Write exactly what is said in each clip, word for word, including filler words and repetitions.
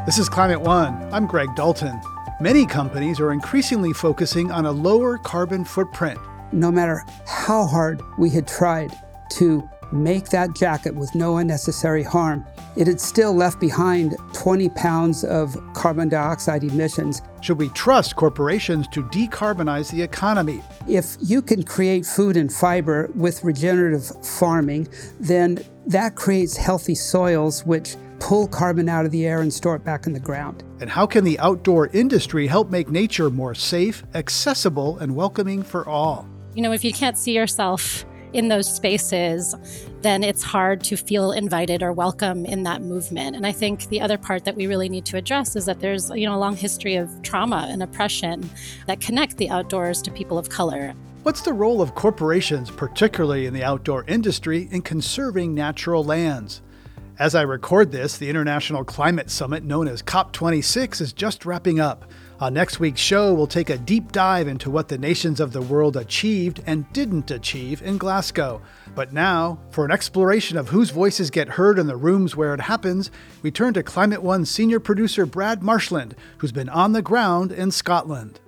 This is Climate One. I'm Greg Dalton. Many companies are increasingly focusing on a lower carbon footprint. No matter how hard we had tried to make that jacket with no unnecessary harm, it had still left behind twenty pounds of carbon dioxide emissions. Should we trust corporations to decarbonize the economy? If you can create food and fiber with regenerative farming, then that creates healthy soils which pull carbon out of the air and store it back in the ground. And how can the outdoor industry help make nature more safe, accessible, and welcoming for all? You know, if you can't see yourself in those spaces, then it's hard to feel invited or welcome in that movement. And I think the other part that we really need to address is that there's, you know, a long history of trauma and oppression that connect the outdoors to people of color. What's the role of corporations, particularly in the outdoor industry, in conserving natural lands? As I record this, the International Climate Summit, known as COP twenty-six, is just wrapping up. On next week's show, we'll take a deep dive into what the nations of the world achieved and didn't achieve in Glasgow. But now, for an exploration of whose voices get heard in the rooms where it happens, we turn to Climate One senior producer Brad Marshland, who's been on the ground in Scotland.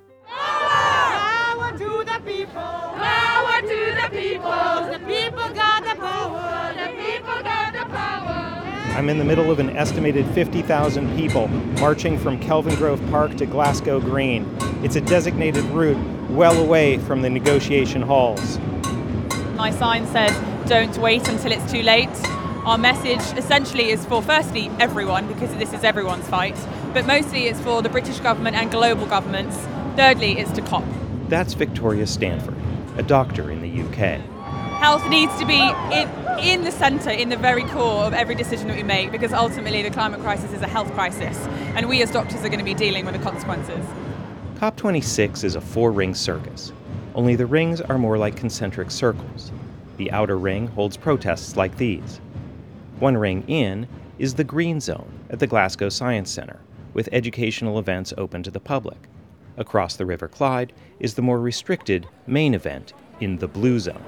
Power to the people! Power to the people! The people got the power! The people got the power! I'm in the middle of an estimated fifty thousand people marching from Kelvingrove Park to Glasgow Green. It's a designated route well away from the negotiation halls. My sign says, "Don't wait until it's too late." Our message essentially is for, firstly, everyone, because this is everyone's fight, but mostly it's for the British government and global governments. Thirdly, it's to COP. That's Victoria Stanford, a doctor in the U K. Health needs to be in, in the centre, in the very core of every decision that we make, because ultimately the climate crisis is a health crisis, and we as doctors are going to be dealing with the consequences. COP twenty-six is a four-ring circus, only the rings are more like concentric circles. The outer ring holds protests like these. One ring in is the Green Zone at the Glasgow Science Centre, with educational events open to the public. Across the River Clyde is the more restricted main event in the Blue Zone.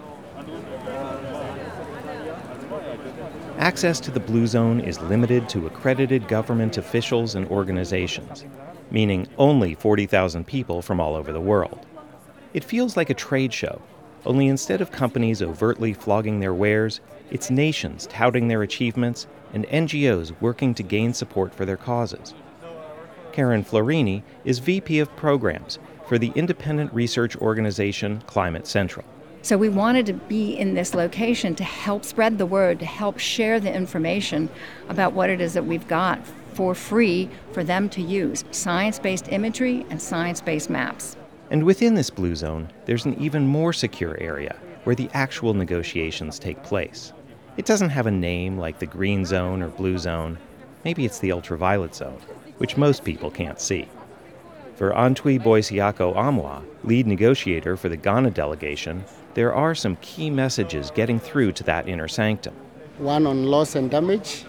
Access to the Blue Zone is limited to accredited government officials and organizations, meaning only forty thousand people from all over the world. It feels like a trade show, only instead of companies overtly flogging their wares, it's nations touting their achievements and N G Os working to gain support for their causes. Karen Florini is V P of Programs for the independent research organization Climate Central. So we wanted to be in this location to help spread the word, to help share the information about what it is that we've got for free for them to use. Science-based imagery and science-based maps. And within this Blue Zone, there's an even more secure area where the actual negotiations take place. It doesn't have a name like the Green Zone or Blue Zone. Maybe it's the Ultraviolet Zone, which most people can't see. For Antwi Boisiako Amwa, lead negotiator for the Ghana delegation, there are some key messages getting through to that inner sanctum. One on loss and damage,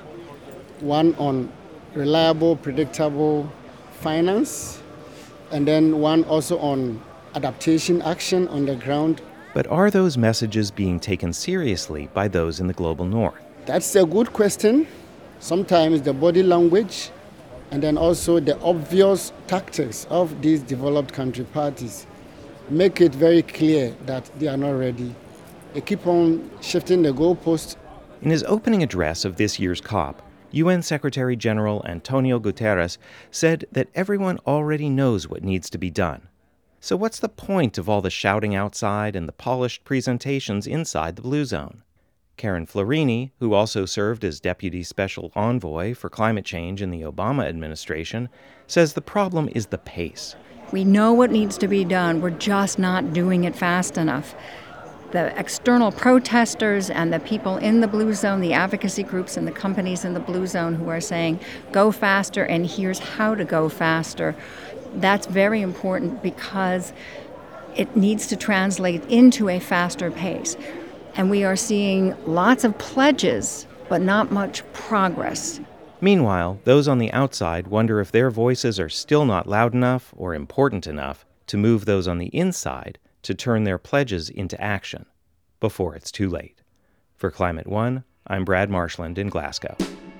one on reliable, predictable finance, and then one also on adaptation action on the ground. But are those messages being taken seriously by those in the global north? That's a good question. Sometimes the body language and then also the obvious tactics of these developed country parties make it very clear that they are not ready. They keep on shifting the goalposts. In his opening address of this year's COP, U N Secretary General Antonio Guterres said that everyone already knows what needs to be done. So what's the point of all the shouting outside and the polished presentations inside the Blue Zone? Karen Florini, who also served as Deputy Special Envoy for Climate Change in the Obama administration, says the problem is the pace. We know what needs to be done. We're just not doing it fast enough. The external protesters and the people in the Blue Zone, the advocacy groups and the companies in the Blue Zone who are saying, go faster and here's how to go faster. That's very important because it needs to translate into a faster pace. And we are seeing lots of pledges, but not much progress. Meanwhile, those on the outside wonder if their voices are still not loud enough or important enough to move those on the inside to turn their pledges into action before it's too late. For Climate One, I'm Brad Marshland in Glasgow.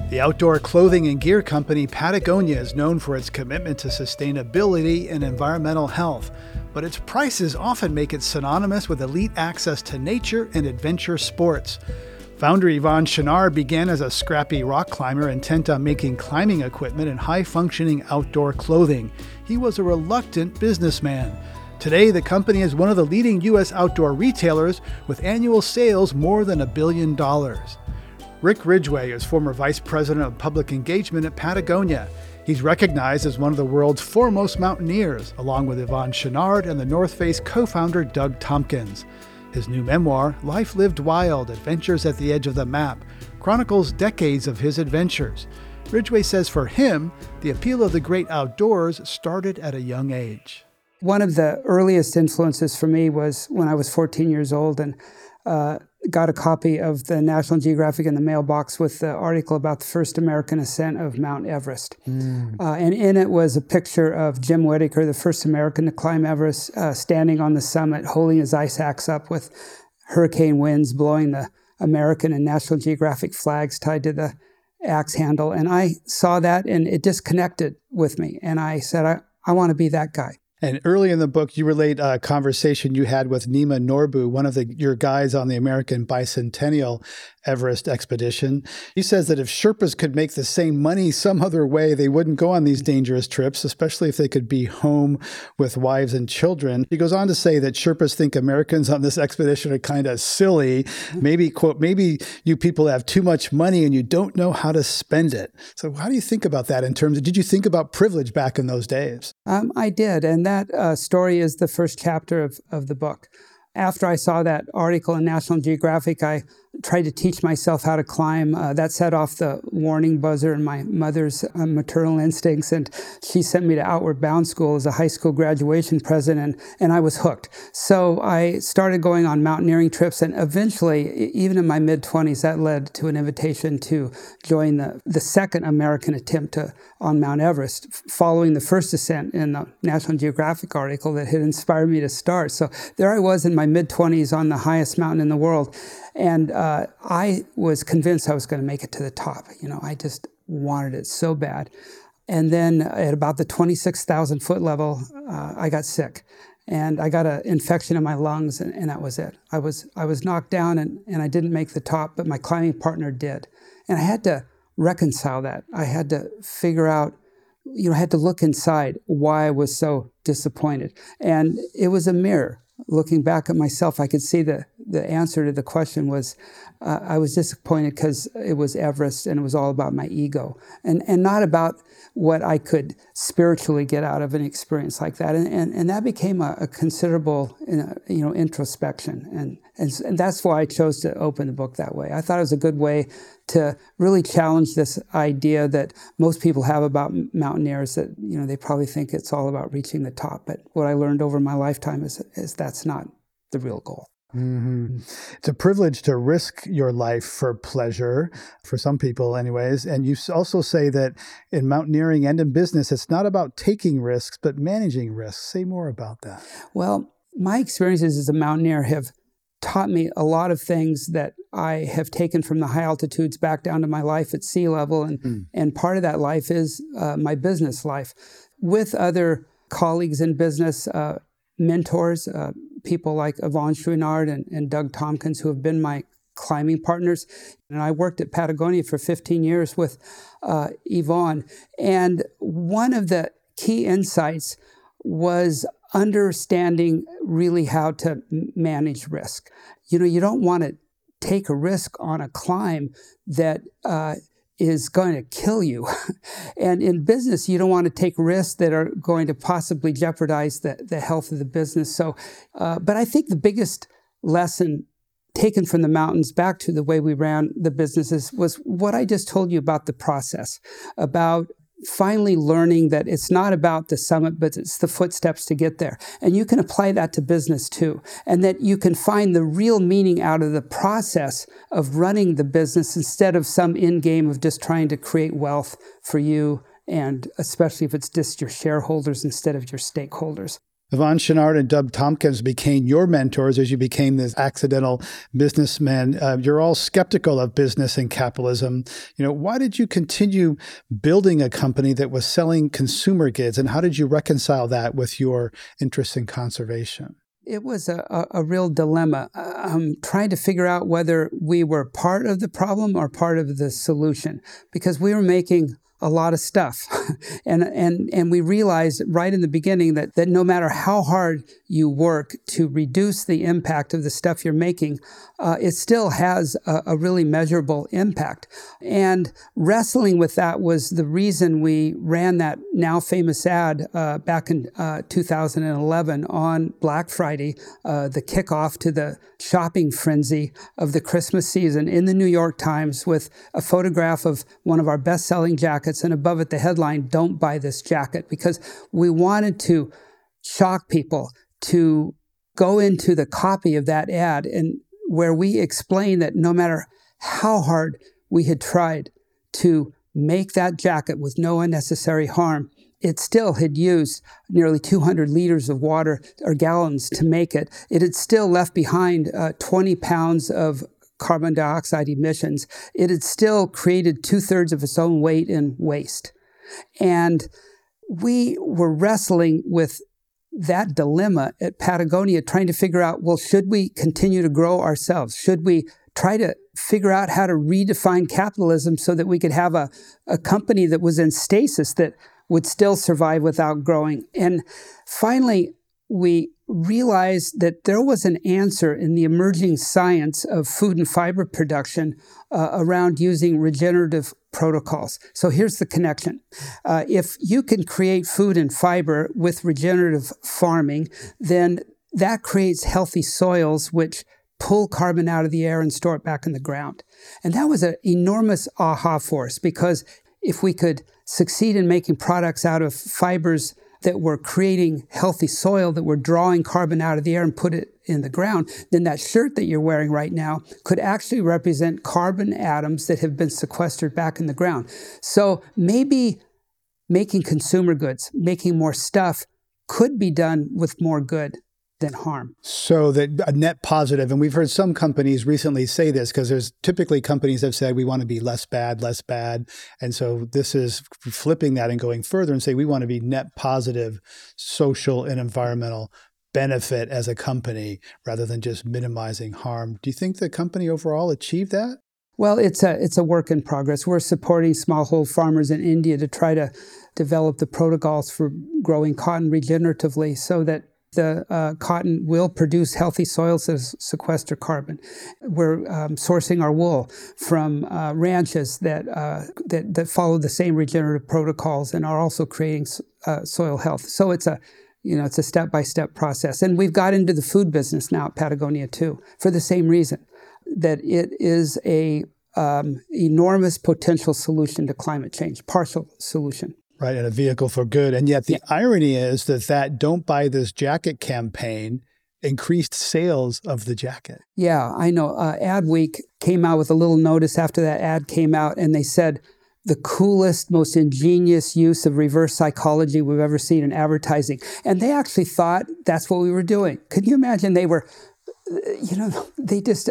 The outdoor clothing and gear company Patagonia is known for its commitment to sustainability and environmental health, but its prices often make it synonymous with elite access to nature and adventure sports. Founder Yvon Chouinard began as a scrappy rock climber intent on making climbing equipment and high-functioning outdoor clothing. He was a reluctant businessman. Today, the company is one of the leading U S outdoor retailers with annual sales more than a billion dollars. Rick Ridgway is former vice president of public engagement at Patagonia. He's recognized as one of the world's foremost mountaineers, along with Yvon Chouinard and the North Face co-founder Doug Tompkins. His new memoir, Life Lived Wild: Adventures at the Edge of the Map, chronicles decades of his adventures. Ridgway says for him, the appeal of the great outdoors started at a young age. One of the earliest influences for me was when I was fourteen years old and uh, got a copy of the National Geographic in the mailbox with the article about the first American ascent of Mount Everest. Mm. Uh, and in it was a picture of Jim Whittaker, the first American to climb Everest, uh, standing on the summit, holding his ice axe up with hurricane winds blowing the American and National Geographic flags tied to the axe handle. And I saw that and it just connected with me. And I said, I, I want to be that guy. And early in the book, you relate a conversation you had with Nima Norbu, one of the, your guides on the American Bicentennial Everest expedition. He says that if Sherpas could make the same money some other way, they wouldn't go on these dangerous trips, especially if they could be home with wives and children. He goes on to say that Sherpas think Americans on this expedition are kind of silly. Maybe, quote, maybe you people have too much money and you don't know how to spend it. So how do you think about that in terms of, did you think about privilege back in those days? Um, I did. And that uh, story is the first chapter of, of the book. After I saw that article in National Geographic, I tried to teach myself how to climb. Uh, that set off the warning buzzer in my mother's uh, maternal instincts, and she sent me to Outward Bound School as a high school graduation present, and, and I was hooked. So I started going on mountaineering trips, and eventually, even in my mid-twenties, that led to an invitation to join the, the second American attempt to, on Mount Everest, following the first ascent in the National Geographic article that had inspired me to start. So there I was in my mid-twenties on the highest mountain in the world. And uh, I was convinced I was going to make it to the top. You know, I just wanted it so bad. And then at about the twenty-six thousand foot level, uh, I got sick. And I got an infection in my lungs, and, and that was it. I was I was knocked down, and, and I didn't make the top, but my climbing partner did. And I had to reconcile that. I had to figure out, you know, I had to look inside why I was so disappointed. And it was a mirror. Looking back at myself, I could see the, the answer to the question was uh, I was disappointed because it was Everest and it was all about my ego and, and not about what I could spiritually get out of an experience like that. And, and, and that became a, a considerable you know, introspection. And, and, and that's why I chose to open the book that way. I thought it was a good way to really challenge this idea that most people have about mountaineers, that you know they probably think it's all about reaching the top. But what I learned over my lifetime is, is that's not the real goal. Mm-hmm. It's a privilege to risk your life for pleasure, for some people anyways. And you also say that in mountaineering and in business, it's not about taking risks, but managing risks. Say more about that. Well, my experiences as a mountaineer have taught me a lot of things that I have taken from the high altitudes back down to my life at sea level. And, mm. and part of that life is uh, my business life. With other colleagues in business, uh, mentors, uh, people like Yvon Chouinard and, and Doug Tompkins, who have been my climbing partners. And I worked at Patagonia for fifteen years with uh, Yvon. And one of the key insights was understanding really how to manage risk. You know, you don't want to take a risk on a climb that uh, is going to kill you. And in business, you don't want to take risks that are going to possibly jeopardize the, the health of the business. So, uh, but I think the biggest lesson taken from the mountains back to the way we ran the businesses was what I just told you about the process, about finally learning that it's not about the summit, but it's the footsteps to get there. And you can apply that to business too. And that you can find the real meaning out of the process of running the business instead of some end game of just trying to create wealth for you, and especially if it's just your shareholders instead of your stakeholders. Yvonne Chouinard and Doug Tompkins became your mentors as you became this accidental businessman. Uh, you're all skeptical of business and capitalism. You know, why did you continue building a company that was selling consumer goods, and how did you reconcile that with your interest in conservation? It was a, a, a real dilemma, um, trying to figure out whether we were part of the problem or part of the solution, because we were making a lot of stuff. and and and we realized right in the beginning that, that no matter how hard you work to reduce the impact of the stuff you're making, uh, it still has a, a really measurable impact. And wrestling with that was the reason we ran that now famous ad uh, back in uh, two thousand eleven on Black Friday, uh, the kickoff to the shopping frenzy of the Christmas season, in the New York Times, with a photograph of one of our best-selling jackets, and above it the headline, "Don't buy this jacket," because we wanted to shock people to go into the copy of that ad, and where we explain that no matter how hard we had tried to make that jacket with no unnecessary harm, it still had used nearly two hundred liters of water or gallons to make it. It had still left behind uh, twenty pounds of carbon dioxide emissions. It had still created two-thirds of its own weight in waste. And we were wrestling with that dilemma at Patagonia, trying to figure out, well, should we continue to grow ourselves? Should we try to figure out how to redefine capitalism so that we could have a, a company that was in stasis that would still survive without growing? And finally, we realized that there was an answer in the emerging science of food and fiber production uh, around using regenerative protocols. So here's the connection. Uh, if you can create food and fiber with regenerative farming, then that creates healthy soils which pull carbon out of the air and store it back in the ground. And that was an enormous aha for us, because if we could succeed in making products out of fibers that were creating healthy soil, that were drawing carbon out of the air and put it in the ground, then that shirt that you're wearing right now could actually represent carbon atoms that have been sequestered back in the ground. So maybe making consumer goods, making more stuff, could be done with more good than harm. So that a net positive, and we've heard some companies recently say this, because there's typically companies that have said we want to be less bad, less bad. And so this is flipping that and going further and say we want to be net positive social and environmental benefit as a company rather than just minimizing harm. Do you think the company overall achieved that? Well, it's a it's a work in progress. We're supporting smallholder farmers in India to try to develop the protocols for growing cotton regeneratively so that the uh, cotton will produce healthy soils that sequester carbon. We're um, sourcing our wool from uh, ranches that, uh, that that follow the same regenerative protocols and are also creating uh, soil health. So it's a you know it's a step-by-step process. And we've got into the food business now at Patagonia too, for the same reason, that it is a um, enormous potential solution to climate change, partial solution. Right, and a vehicle for good. And yet the yeah. irony is that that Don't Buy This Jacket campaign increased sales of the jacket. Yeah, I know. Uh, Adweek came out with a little notice after that ad came out, and they said, the coolest, most ingenious use of reverse psychology we've ever seen in advertising. And they actually thought that's what we were doing. Could you imagine? They were, you know, they just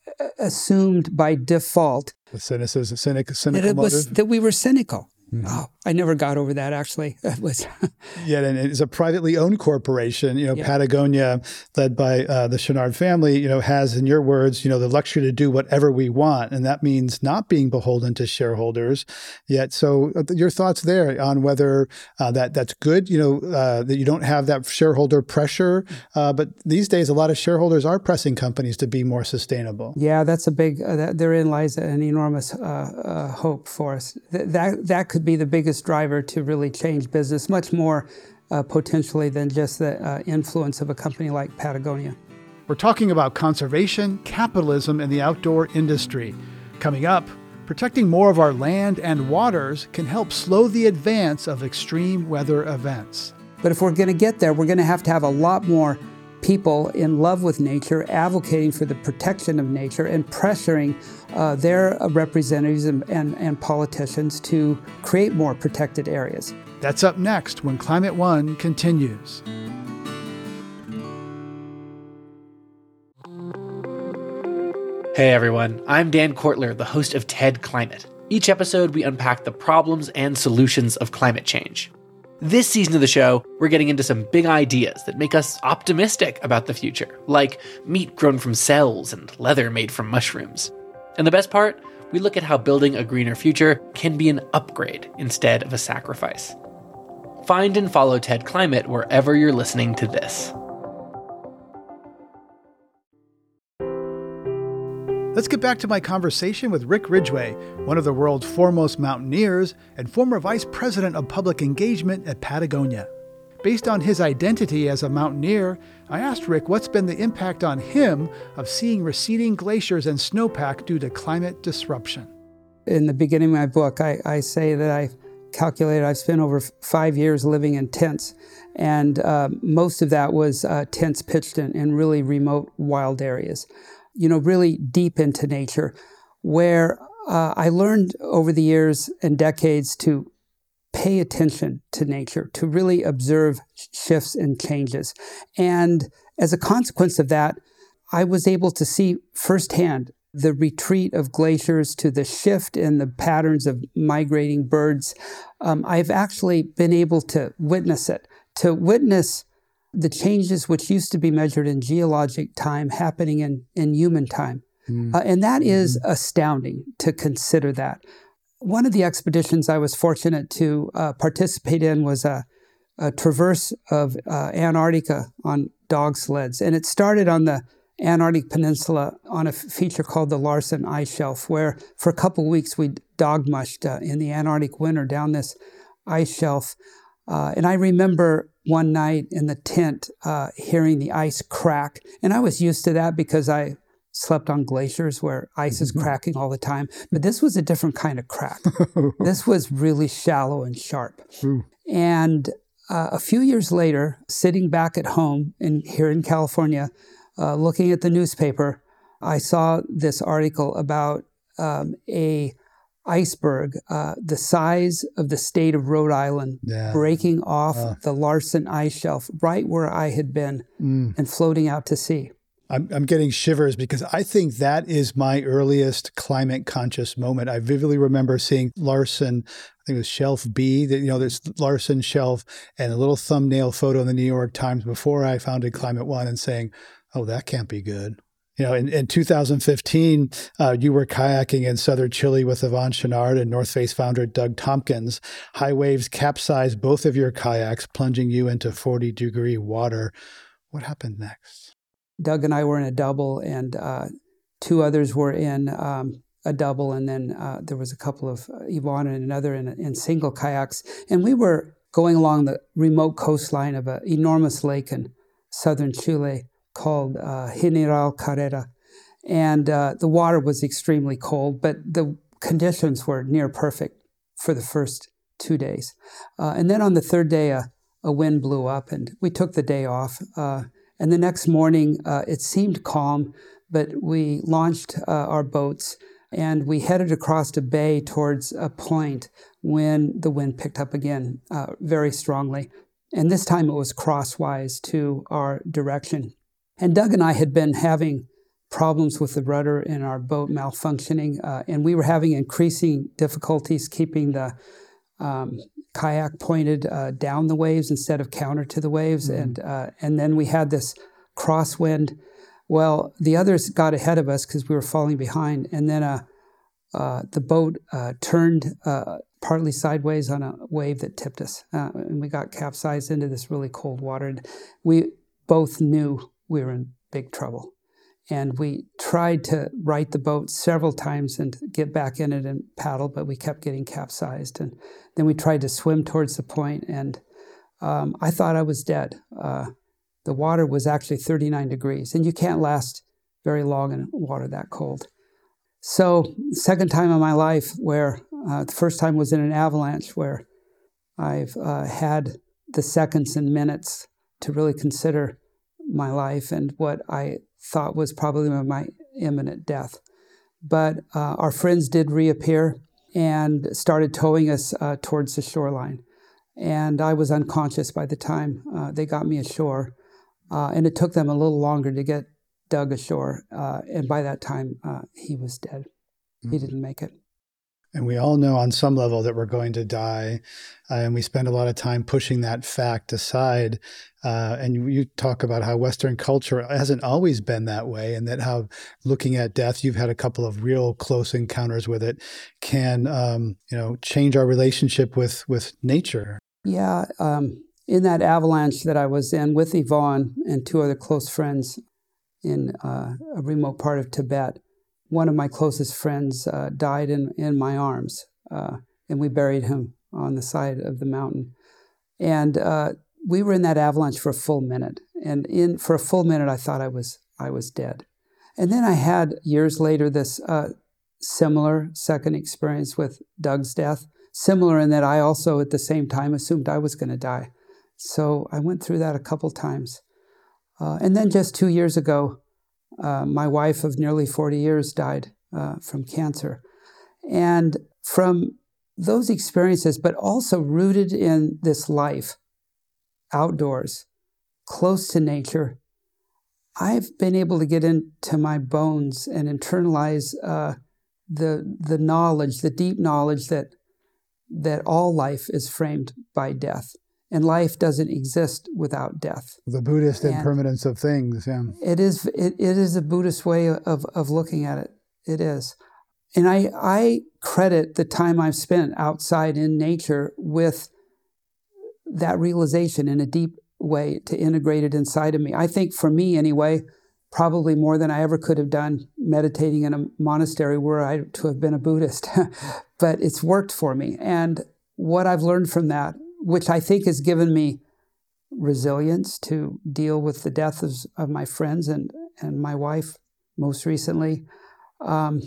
assumed by default the cynicism, cynic, cynical that, it was, motive. that we were cynical. Mm-hmm. Oh, I never got over that, actually. It was yeah, and it's a privately owned corporation. You know, yeah. Patagonia, led by uh, the Chouinard family, you know, has, in your words, you know, the luxury to do whatever we want. And that means not being beholden to shareholders yet. So uh, your thoughts there on whether uh, that that's good, you know, uh, that you don't have that shareholder pressure. Uh, but these days, a lot of shareholders are pressing companies to be more sustainable. Yeah, that's a big, uh, that, therein lies an enormous uh, uh, hope for us. Th- that, that could be the biggest driver to really change business, much more uh, potentially than just the uh, influence of a company like Patagonia. We're talking about conservation, capitalism, and the outdoor industry. Coming up, protecting more of our land and waters can help slow the advance of extreme weather events. But if we're going to get there, we're going to have to have a lot more people in love with nature, advocating for the protection of nature and pressuring uh, their representatives and, and, and politicians to create more protected areas. That's up next when Climate One continues. Hey everyone, I'm Dan Kortler, the host of TED Climate. Each episode, we unpack the problems and solutions of climate change. This season of the show, we're getting into some big ideas that make us optimistic about the future, like meat grown from cells and leather made from mushrooms. And the best part, we look at how building a greener future can be an upgrade instead of a sacrifice. Find and follow TED Climate wherever you're listening to this. Let's get back to my conversation with Rick Ridgway, one of the world's foremost mountaineers and former vice president of public engagement at Patagonia. Based on his identity as a mountaineer, I asked Rick what's been the impact on him of seeing receding glaciers and snowpack due to climate disruption. In the beginning of my book, I, I say that I calculated I've spent over f- five years living in tents, and uh, most of that was uh, tents pitched in, in really remote, wild areas. You know, really deep into nature, where uh, I learned over the years and decades to pay attention to nature, to really observe shifts and changes. And as a consequence of that, I was able to see firsthand the retreat of glaciers to the shift in the patterns of migrating birds. Um, I've actually been able to witness it, to witness the changes which used to be measured in geologic time happening in, in human time. Mm. Uh, and that mm-hmm. is astounding to consider that. One of the expeditions I was fortunate to uh, participate in was a, a traverse of uh, Antarctica on dog sleds. And it started on the Antarctic Peninsula on a f- feature called the Larsen Ice Shelf, where for a couple of weeks we dog mushed uh, in the Antarctic winter down this ice shelf. Uh, and I remember one night in the tent uh, hearing the ice crack. And I was used to that because I slept on glaciers where ice is cracking all the time. But this was a different kind of crack. This was really shallow and sharp. And uh, a few years later, sitting back at home in, here in California, uh, looking at the newspaper, I saw this article about um, a iceberg, uh, the size of the state of Rhode Island, yeah. breaking off uh. the Larsen Ice Shelf right where I had been mm. and floating out to sea. I'm, I'm getting shivers because I think that is my earliest climate conscious moment. I vividly remember seeing Larsen, I think it was Shelf B, that, you know, there's Larsen Shelf and a little thumbnail photo in the New York Times before I founded Climate One and saying, oh, that can't be good. You know, in, in two thousand fifteen, uh, you were kayaking in southern Chile with Yvon Chouinard and North Face founder Doug Tompkins. High waves capsized both of your kayaks, plunging you into forty degree water. What happened next? Doug and I were in a double, and uh, two others were in um, a double, and then uh, there was a couple of uh, Yvon and another in, in single kayaks. And we were going along the remote coastline of an enormous lake in southern Chile called uh, General Carrera. And uh, the water was extremely cold, but the conditions were near perfect for the first two days. Uh, and then on the third day, uh, a wind blew up, and we took the day off. Uh, and the next morning, uh, it seemed calm, but we launched uh, our boats, and we headed across a bay towards a point when the wind picked up again uh, very strongly. And this time it was crosswise to our direction. And Doug and I had been having problems with the rudder in our boat malfunctioning, uh, and we were having increasing difficulties keeping the um, kayak pointed uh, down the waves instead of counter to the waves. Mm-hmm. And uh, and then we had this crosswind. Well, the others got ahead of us because we were falling behind, and then uh, uh, the boat uh, turned uh, partly sideways on a wave that tipped us, uh, and we got capsized into this really cold water. And we both knew we were in big trouble. And we tried to right the boat several times and get back in it and paddle, but we kept getting capsized. And then we tried to swim towards the point, and um, I thought I was dead. Uh, the water was actually thirty-nine degrees, and you can't last very long in water that cold. So, second time in my life where, uh, the first time was in an avalanche where I've uh, had the seconds and minutes to really consider my life and what I thought was probably my imminent death. But uh, our friends did reappear and started towing us uh, towards the shoreline. And I was unconscious by the time uh, they got me ashore. Uh, and it took them a little longer to get Doug ashore. Uh, and by that time, uh, he was dead. Mm-hmm. He didn't make it. And we all know on some level that we're going to die. Uh, and we spend a lot of time pushing that fact aside. Uh, and you, you talk about how Western culture hasn't always been that way, and that how looking at death, you've had a couple of real close encounters with it, can, um, you know, change our relationship with, with nature. Yeah. Um, in that avalanche that I was in with Yvonne and two other close friends in uh, a remote part of Tibet, one of my closest friends uh, died in, in my arms, uh, and we buried him on the side of the mountain. And uh, we were in that avalanche for a full minute. And in for a full minute, I thought I was I was dead. And then I had, years later, this uh, similar second experience with Doug's death, similar in that I also, at the same time, assumed I was going to die. So I went through that a couple times. Uh, and then just two years ago, Uh, my wife of nearly forty years died uh, from cancer. And from those experiences, but also rooted in this life, outdoors, close to nature, I've been able to get into my bones and internalize uh, the the knowledge, the deep knowledge that that all life is framed by death. And life doesn't exist without death. The Buddhist and impermanence of things, yeah. It is it, it is a Buddhist way of, of looking at it. It is. And I, I credit the time I've spent outside in nature with that realization in a deep way to integrate it inside of me. I think for me anyway, probably more than I ever could have done meditating in a monastery were I to have been a Buddhist. But it's worked for me. And what I've learned from that, which I think has given me resilience to deal with the death of, of my friends and, and my wife most recently, um,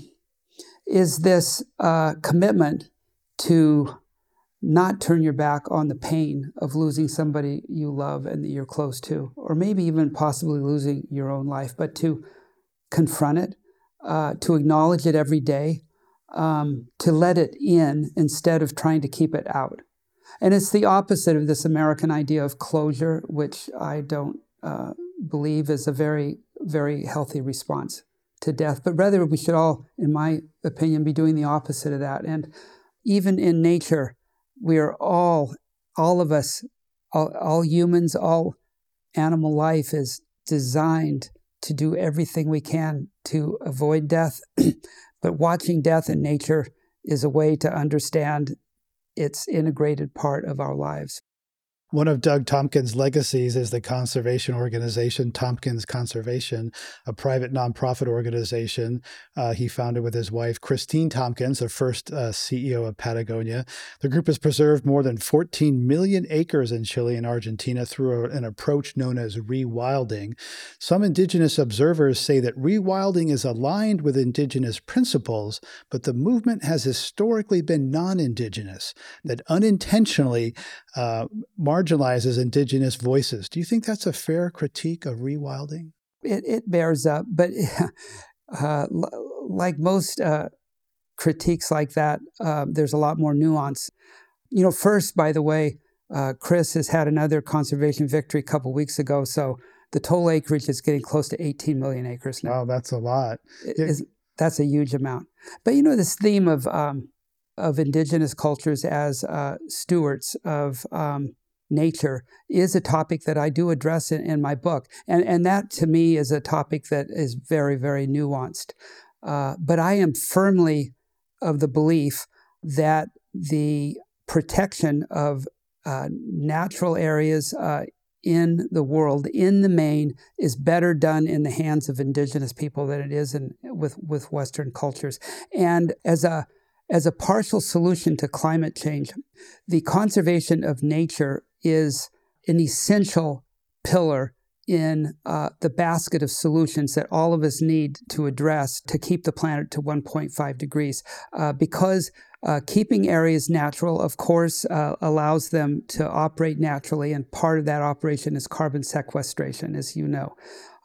is this uh, commitment to not turn your back on the pain of losing somebody you love and that you're close to, or maybe even possibly losing your own life, but to confront it, uh, to acknowledge it every day, um, to let it in instead of trying to keep it out. And it's the opposite of this American idea of closure, which I don't uh, believe is a very, very healthy response to death. But rather, we should all, in my opinion, be doing the opposite of that. And even in nature, we are all, all of us, all, all humans, all animal life is designed to do everything we can to avoid death. But watching death in nature is a way to understand its integrated part of our lives. One of Doug Tompkins' legacies is the conservation organization Tompkins Conservation, a private nonprofit organization uh, he founded with his wife, Christine Tompkins, the first uh, C E O of Patagonia. The group has preserved more than fourteen million acres in Chile and Argentina through a, an approach known as rewilding. Some indigenous observers say that rewilding is aligned with indigenous principles, but the movement has historically been non-indigenous, that unintentionally uh, marginalizes indigenous voices. Do you think that's a fair critique of rewilding? It, it bears up, but uh, like most uh, critiques like that, uh, there's a lot more nuance. You know, first, by the way, uh, Chris has had another conservation victory a couple weeks ago, so the total acreage is getting close to eighteen million acres now. Wow, that's a lot. It, that's a huge amount. But you know, this theme of um, of indigenous cultures as uh, stewards of um, nature is a topic that I do address in, in my book. And, and that, to me, is a topic that is very, very nuanced. Uh, but I am firmly of the belief that the protection of uh, natural areas uh, in the world, in the main, is better done in the hands of indigenous people than it is in, with, with Western cultures. And as a As a partial solution to climate change, the conservation of nature is an essential pillar in uh, the basket of solutions that all of us need to address to keep the planet to one point five degrees. Uh, because uh, keeping areas natural, of course, uh, allows them to operate naturally, and part of that operation is carbon sequestration, as you know.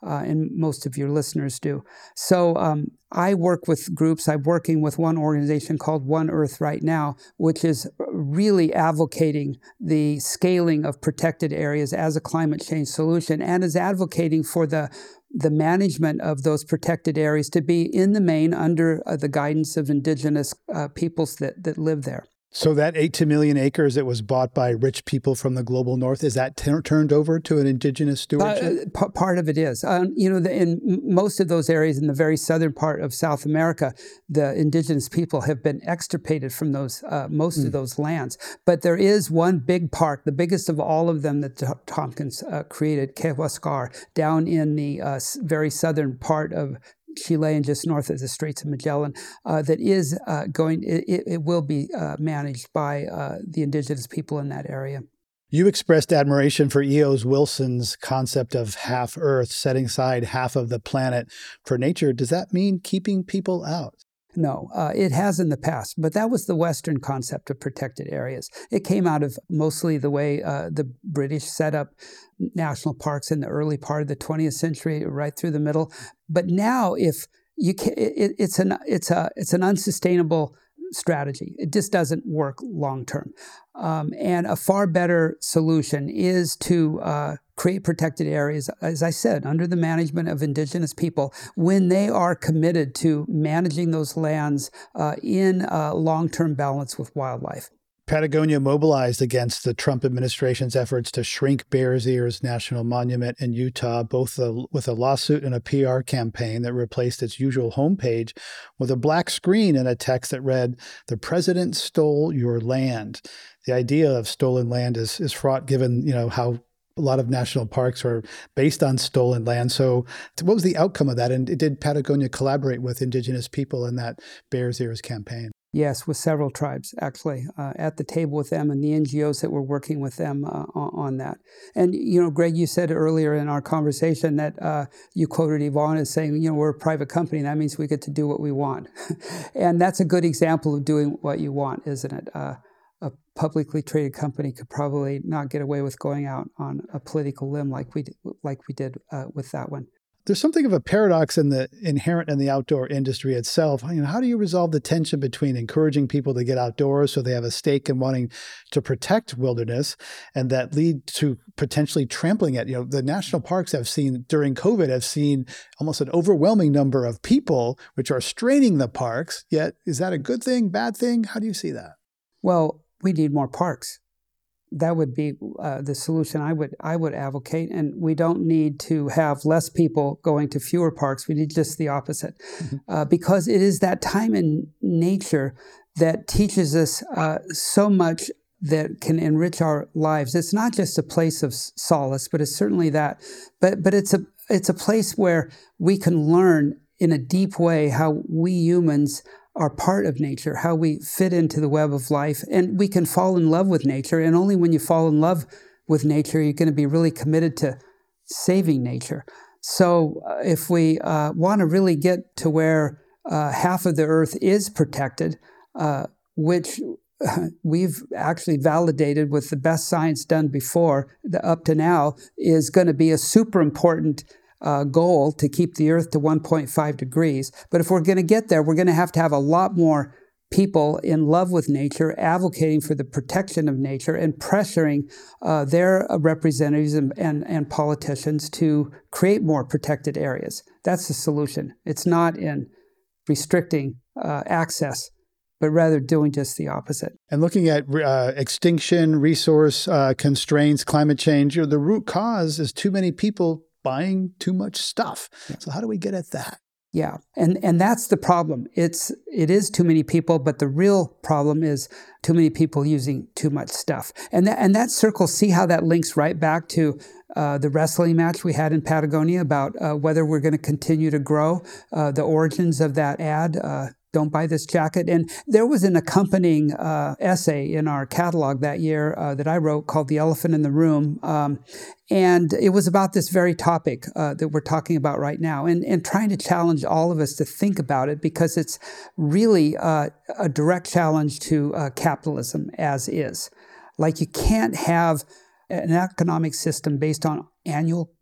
uh, and most of your listeners do. So um, I work with groups. I'm working with one organization called One Earth right now, which is really advocating the scaling of protected areas as a climate change solution, and is advocating for the the management of those protected areas to be, in the main, under uh, the guidance of indigenous uh, peoples that, that live there. So that eight to million acres that was bought by rich people from the global north, is that t- turned over to an indigenous stewardship? Uh, p- part of it is. Um, you know, the, in most of those areas in the very southern part of South America, the indigenous people have been extirpated from those uh, most mm. of those lands. But there is one big park, the biggest of all of them that Tompkins uh, created, Quehuascar, down in the uh, very southern part of Chile and just north of the Straits of Magellan, uh, that is uh, going, it, it will be uh, managed by uh, the indigenous people in that area. You expressed admiration for E O Wilson's concept of half Earth, setting aside half of the planet for nature. Does that mean keeping people out? No, uh, it has in the past, but that was the Western concept of protected areas. It came out of mostly the way uh, the British set up national parks in the early part of the twentieth century, right through the middle. But now, if you can, it, it's an it's a it's an unsustainable strategy. It just doesn't work long term. Um, and a far better solution is to uh, create protected areas, as I said, under the management of indigenous people, when they are committed to managing those lands uh, in uh, long-term balance with wildlife. Patagonia mobilized against the Trump administration's efforts to shrink Bears Ears National Monument in Utah, both a, with a lawsuit and a P R campaign that replaced its usual homepage with a black screen and a text that read, "The president stole your land." The idea of stolen land is, is fraught, given, you know, how a lot of national parks are based on stolen land. So what was the outcome of that? And did Patagonia collaborate with indigenous people in that Bears Ears campaign? Yes, with several tribes, actually, uh, at the table with them and the N G Os that were working with them uh, on that. And, you know, Greg, you said earlier in our conversation that uh, you quoted Yvonne as saying, you know, we're a private company. That means we get to do what we want. And that's a good example of doing what you want, isn't it? Uh, a publicly traded company could probably not get away with going out on a political limb like we, like we did uh, with that one. There's something of a paradox in the inherent in the outdoor industry itself. You know, how do you resolve the tension between encouraging people to get outdoors so they have a stake in wanting to protect wilderness, and that lead to potentially trampling it? You know, the national parks have seen during COVID have seen almost an overwhelming number of people, which are straining the parks. Yet, is that a good thing, bad thing? How do you see that? Well, we need more parks. That would be uh, the solution I would I would advocate. And we don't need to have less people going to fewer parks. We need just the opposite. Mm-hmm. Uh, because it is that time in nature that teaches us uh, so much that can enrich our lives. It's not just a place of solace, but it's certainly that. But but it's a it's a place where we can learn in a deep way how we humans are part of nature, how we fit into the web of life, and we can fall in love with nature. And only when you fall in love with nature, you're going to be really committed to saving nature. So uh, if we uh, want to really get to where uh, half of the earth is protected, uh, which we've actually validated with the best science done before, the, up to now, is going to be a super important Uh, goal to keep the Earth to one point five degrees. But if we're going to get there, we're going to have to have a lot more people in love with nature, advocating for the protection of nature and pressuring uh, their representatives and, and, and politicians to create more protected areas. That's the solution. It's not in restricting uh, access, but rather doing just the opposite. And looking at uh, extinction, resource uh, constraints, climate change, you know, the root cause is too many people buying too much stuff. So how do we get at that? Yeah, and and that's the problem. It's it is too many people, but the real problem is too many people using too much stuff. And that and that circle, see how that links right back to uh, the wrestling match we had in Patagonia about uh, whether we're going to continue to grow. Uh, the origins of that ad. Uh, Don't buy this jacket. And there was an accompanying uh, essay in our catalog that year uh, that I wrote called The Elephant in the Room. Um, and it was about this very topic uh, that we're talking about right now, and, and trying to challenge all of us to think about it, because it's really uh, a direct challenge to uh, capitalism as is. Like, you can't have an economic system based on annual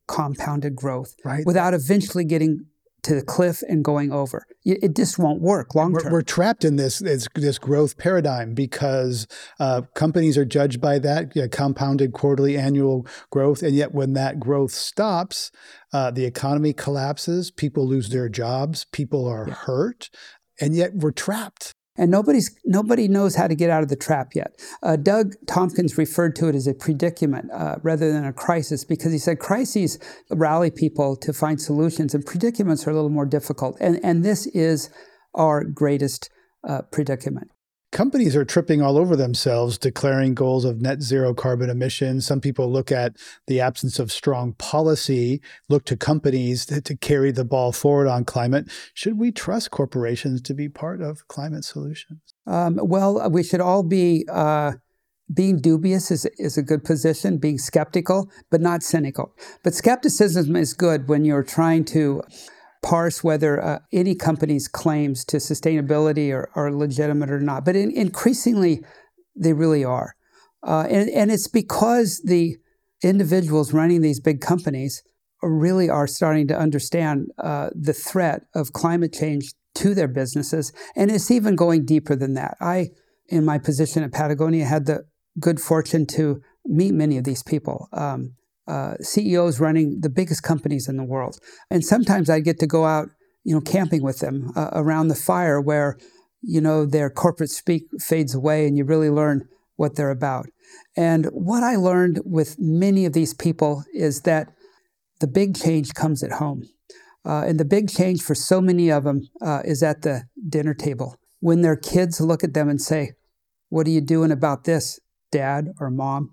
compounded growth right. without eventually getting to the cliff and going over. It just won't work long term. We're, we're trapped in this, this this growth paradigm because uh, companies are judged by that, you know, compounded quarterly annual growth. And yet when that growth stops, uh, the economy collapses, people lose their jobs, people are yeah. hurt, and yet we're trapped. And nobody's nobody knows how to get out of the trap yet. Uh, Doug Tompkins referred to it as a predicament uh, rather than a crisis, because he said crises rally people to find solutions, and predicaments are a little more difficult. And and this is our greatest uh, predicament. Companies are tripping all over themselves, declaring goals of net zero carbon emissions. Some people look at the absence of strong policy, look to companies to, to carry the ball forward on climate. Should we trust corporations to be part of climate solutions? Um, well, we should all be, uh, being dubious is, is a good position, being skeptical, but not cynical. But skepticism is good when you're trying to parse whether uh, any company's claims to sustainability are, are legitimate or not. But in, increasingly, they really are. Uh, and, and it's because the individuals running these big companies really are starting to understand uh, the threat of climate change to their businesses. And it's even going deeper than that. I, in my position at Patagonia, had the good fortune to meet many of these people. Um, Uh, C E Os running the biggest companies in the world. And sometimes I get to go out, you know, camping with them uh, around the fire where, you know, their corporate speak fades away and you really learn what they're about. And what I learned with many of these people is that the big change comes at home. Uh, and the big change for so many of them uh, is at the dinner table. When their kids look at them and say, "What are you doing about this, Dad or Mom?"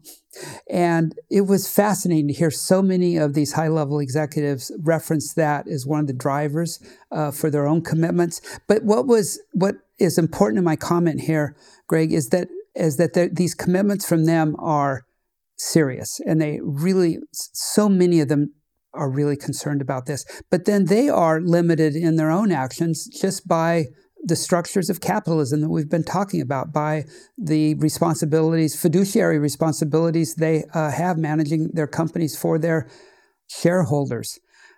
And it was fascinating to hear so many of these high-level executives reference that as one of the drivers uh, for their own commitments. But what was what is important in my comment here, Greg, is that is that these commitments from them are serious, and they really, so many of them are really concerned about this. But then they are limited in their own actions just by the structures of capitalism that we've been talking about, by the responsibilities, fiduciary responsibilities they uh, have managing their companies for their shareholders.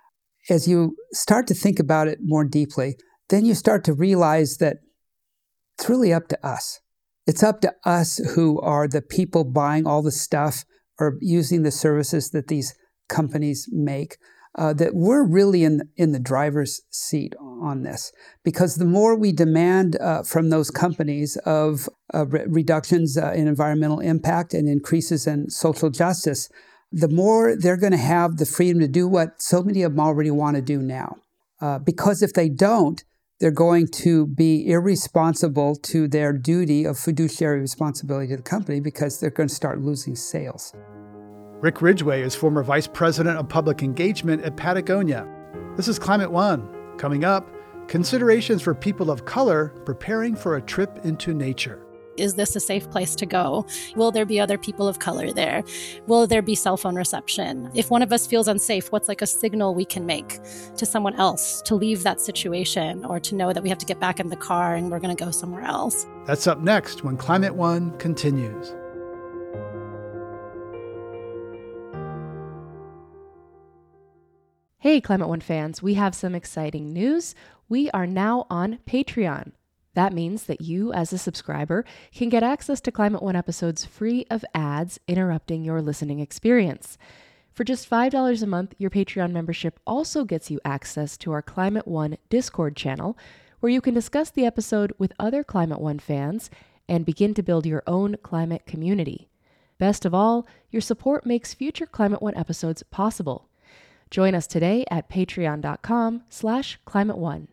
As you start to think about it more deeply, then you start to realize that it's really up to us. It's up to us who are the people buying all the stuff or using the services that these companies make. Uh, that we're really in in the driver's seat on this, because the more we demand uh, from those companies of uh, re- reductions uh, in environmental impact and increases in social justice, the more they're going to have the freedom to do what so many of them already want to do now. Uh, because if they don't, they're going to be irresponsible to their duty of fiduciary responsibility to the company, because they're going to start losing sales. Rick Ridgway is former Vice President of Public Engagement at Patagonia. This is Climate One. Coming up, considerations for people of color preparing for a trip into nature. Is this a safe place to go? Will there be other people of color there? Will there be cell phone reception? If one of us feels unsafe, what's like a signal we can make to someone else to leave that situation, or to know that we have to get back in the car and we're going to go somewhere else? That's up next when Climate One continues. Hey, Climate One fans, we have some exciting news. We are now on Patreon. That means that you, as a subscriber, can get access to Climate One episodes free of ads interrupting your listening experience. For just five dollars a month, your Patreon membership also gets you access to our Climate One Discord channel, where you can discuss the episode with other Climate One fans and begin to build your own climate community. Best of all, your support makes future Climate One episodes possible. Join us today at patreon.com slash climate one.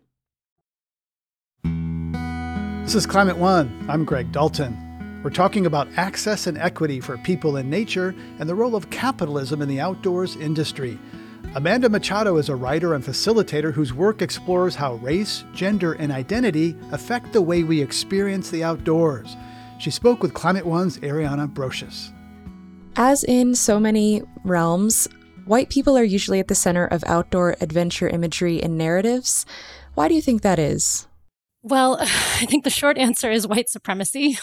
This is Climate One. I'm Greg Dalton. We're talking about access and equity for people in nature and the role of capitalism in the outdoors industry. Amanda Machado is a writer and facilitator whose work explores how race, gender, and identity affect the way we experience the outdoors. She spoke with Climate One's Ariana Brocious. As in so many realms, white people are usually at the center of outdoor adventure imagery and narratives. Why do you think that is? Well, I think the short answer is white supremacy.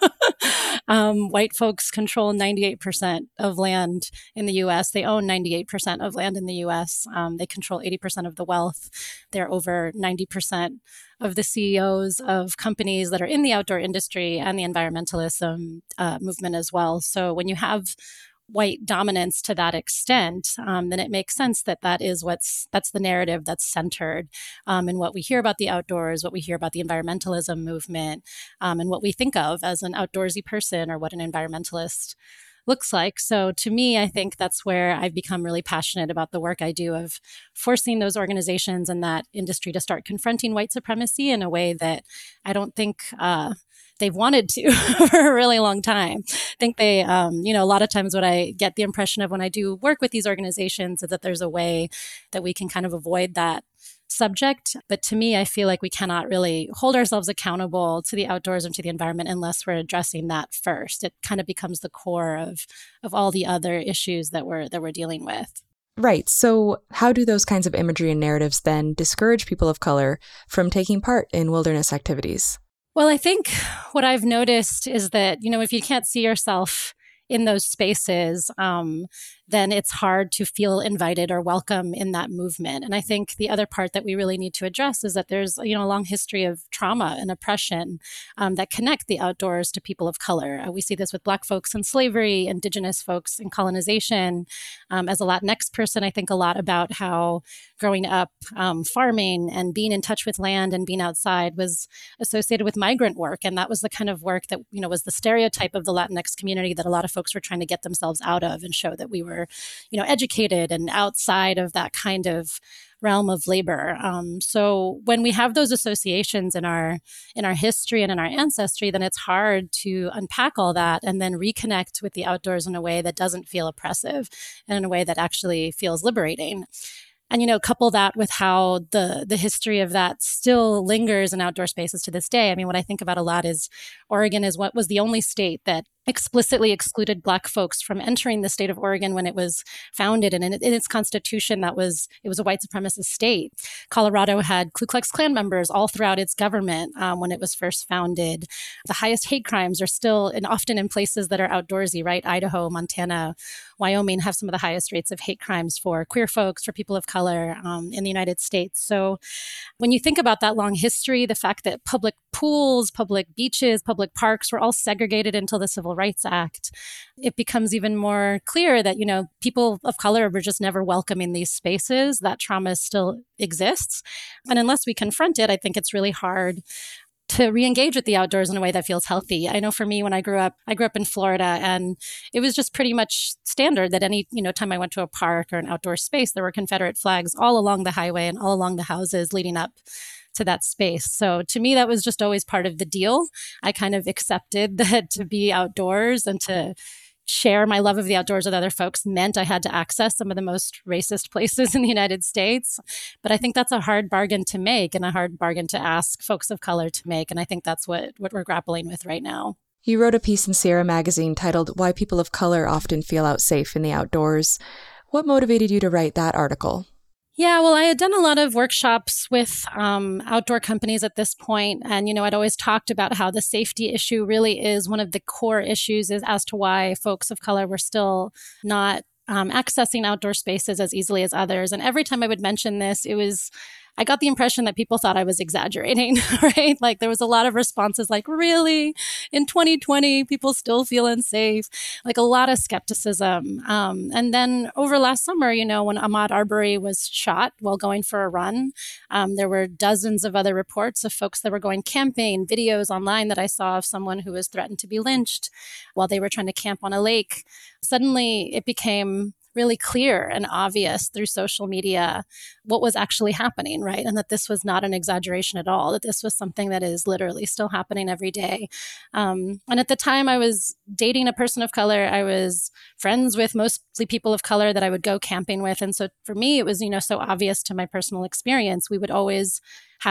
um, white folks control ninety-eight percent of land in the U S. They own ninety-eight percent of land in the U S. Um, they control eighty percent of the wealth. They're over ninety percent of the C E Os of companies that are in the outdoor industry and the environmentalism uh, movement as well. So when you have white dominance to that extent, um, then it makes sense that that is what's that's the narrative that's centered um, in what we hear about the outdoors, what we hear about the environmentalism movement, um, and what we think of as an outdoorsy person or what an environmentalist looks like. So to me, I think that's where I've become really passionate about the work I do of forcing those organizations and that industry to start confronting white supremacy in a way that I don't think uh, they've wanted to for a really long time. I think they, um, you know, a lot of times what I get the impression of when I do work with these organizations is that there's a way that we can kind of avoid that subject. But to me, I feel like we cannot really hold ourselves accountable to the outdoors and to the environment unless we're addressing that first. It kind of becomes the core of of all the other issues that we're that we're dealing with. Right. So how do those kinds of imagery and narratives then discourage people of color from taking part in wilderness activities? Well, I think what I've noticed is that, you know, if you can't see yourself in those spaces, um, then it's hard to feel invited or welcome in that movement. And I think the other part that we really need to address is that there's, you know, a long history of trauma and oppression um, that connect the outdoors to people of color. Uh, we see this with Black folks in slavery, Indigenous folks in colonization. Um, as a Latinx person, I think a lot about how growing up um, farming and being in touch with land and being outside was associated with migrant work. And that was the kind of work that, you know, was the stereotype of the Latinx community that a lot of folks were trying to get themselves out of and show that we were, you know, educated and outside of that kind of realm of labor. Um, so when we have those associations in our in our history and in our ancestry, then it's hard to unpack all that and then reconnect with the outdoors in a way that doesn't feel oppressive and in a way that actually feels liberating. And, you know, couple that with how the the history of that still lingers in outdoor spaces to this day. I mean, what I think about a lot is Oregon is what was the only state that explicitly excluded Black folks from entering the state of Oregon when it was founded. And in, in its constitution, that was it was a white supremacist state. Colorado had Ku Klux Klan members all throughout its government um, when it was first founded. The highest hate crimes are still and often in places that are outdoorsy, right? Idaho, Montana, Wyoming have some of the highest rates of hate crimes for queer folks, for people of color um, in the United States. So when you think about that long history, the fact that public pools, public beaches, public parks were all segregated until the Civil Rights Act, it becomes even more clear that, you know, people of color were just never welcome in these spaces. That trauma still exists. And unless we confront it, I think it's really hard to re-engage with the outdoors in a way that feels healthy. I know for me, when I grew up, I grew up in Florida, and it was just pretty much standard that any, you know, time I went to a park or an outdoor space, there were Confederate flags all along the highway and all along the houses leading up to that space. So to me, that was just always part of the deal. I kind of accepted that to be outdoors and to share my love of the outdoors with other folks meant I had to access some of the most racist places in the United States. But I think that's a hard bargain to make and a hard bargain to ask folks of color to make. And I think that's what, what we're grappling with right now. You wrote a piece in Sierra Magazine titled "Why People of Color Often Feel Out Safe in the Outdoors." What motivated you to write that article? Yeah, well, I had done a lot of workshops with um, outdoor companies at this point. And, you know, I'd always talked about how the safety issue really is one of the core issues is as to why folks of color were still not um, accessing outdoor spaces as easily as others. And every time I would mention this, it was, I got the impression that people thought I was exaggerating, right? Like there was a lot of responses like, really? In twenty twenty, people still feel unsafe? Like a lot of skepticism. Um, and then over last summer, you know, when Ahmaud Arbery was shot while going for a run, um, there were dozens of other reports of folks that were going camping, videos online that I saw of someone who was threatened to be lynched while they were trying to camp on a lake. Suddenly it became really clear and obvious through social media what was actually happening, right? And that this was not an exaggeration at all, that this was something that is literally still happening every day. Um, and at the time I was dating a person of color, I was friends with mostly people of color that I would go camping with. And so for me, it was, you know, so obvious to my personal experience. We would always have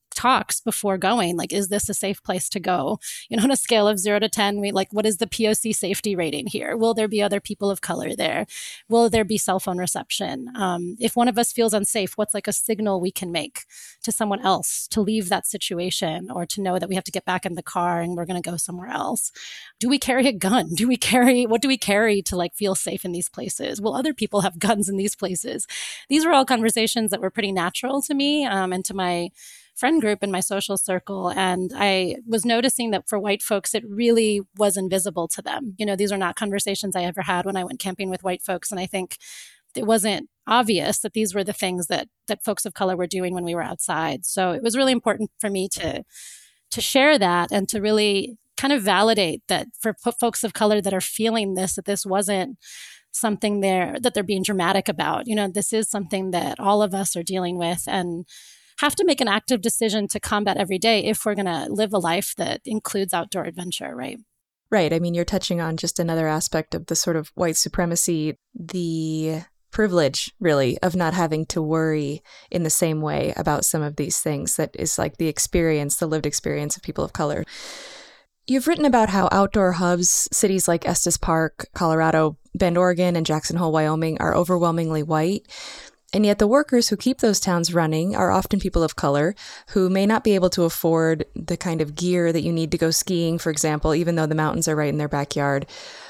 talks before going, like, is this a safe place to go? You know, on a scale of zero to ten, we like, what is the P O C safety rating here? Will there be other people of color there? Will there be cell phone reception? Um, if one of us feels unsafe, what's like a signal we can make to someone else to leave that situation or to know that we have to get back in the car and we're going to go somewhere else? Do we carry a gun? Do we carry, what do we carry to like feel safe in these places? Will other people have guns in these places? These were all conversations that were pretty natural to me um, and to my friend group in my social circle. And I was noticing that for white folks, it really was invisible to them. You know, these are not conversations I ever had when I went camping with white folks. And I think it wasn't obvious that these were the things that that folks of color were doing when we were outside. So it was really important for me to to share that and to really kind of validate that for p- folks of color that are feeling this, that this wasn't something there that they're being dramatic about. You know, this is something that all of us are dealing with and have to make an active decision to combat every day if we're going to live a life that includes outdoor adventure, right? Right. I mean, you're touching on just another aspect of the sort of white supremacy, the privilege, really, of not having to worry in the same way about some of these things that is like the experience, the lived experience of people of color. You've written about how outdoor hubs, cities like Estes Park, Colorado, Bend, Oregon, and Jackson Hole, Wyoming, are overwhelmingly white. And yet the workers who keep those towns running are often people of color who may not be able to afford the kind of gear that you need to go skiing, for example, even though the mountains are right in their backyard.